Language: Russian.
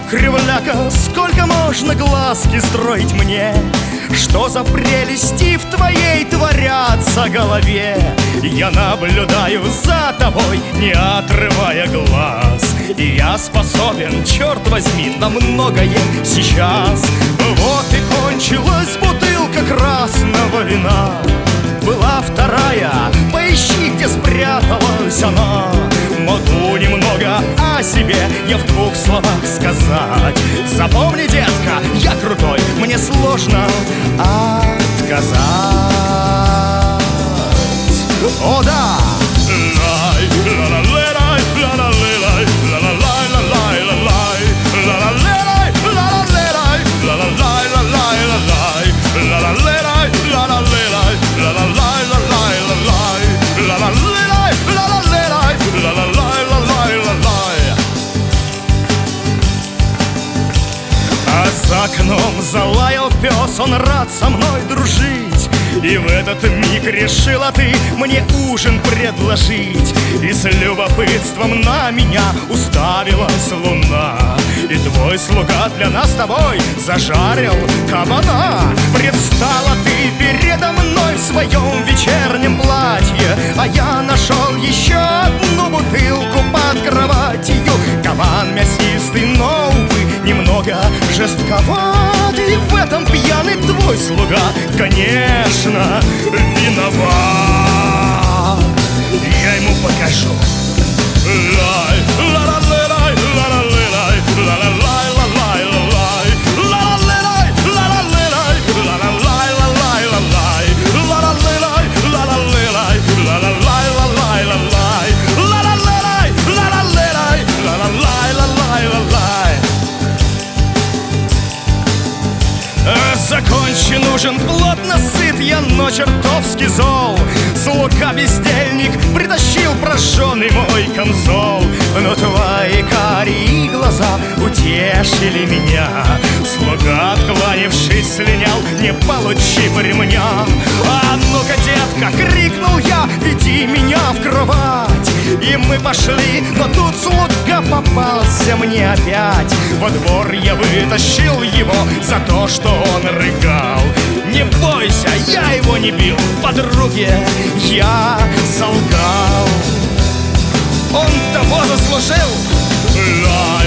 кривляка, сколько можно глазки строить мне? Что за прелести в твоей творятся голове? Я наблюдаю за тобой, не отрывая глаз, и я способен, черт возьми, на многое сейчас. Вот и кончилась бутылка красного вина, была вторая, поищи, где спряталась она. Могу немного о себе я в двух словах сказать. Запомни, детка, я крутой, мне сложно отказать. О да! За окном залаял пес, он рад со мной дружить. И в этот миг решила ты мне ужин предложить. И с любопытством на меня уставилась луна. И твой слуга для нас с тобой зажарил кабана. Предстала ты передо мной в своем вечернем платье, а я нашел еще одну бутылку под кроватью. Кабан мясистый, но, увы, немного жестковат. И в этом пьяный твой слуга, конечно, виноват. Я ему покажу. Закончен ужин, плотно сыт я, но чертовски зол. Слуга бездельник притащил прожженный мой камзол. Но твои карие глаза утешили меня. Слуга, откланившись, слинял, не получив ремня. А ну-ка, детка, крикнул я, веди меня в кровать. И мы пошли, но тут слуга попался мне опять. Во двор я вытащил его за то, что он рыгал. Не бойся, я его не бил, подруге я солгал. Он того заслужил.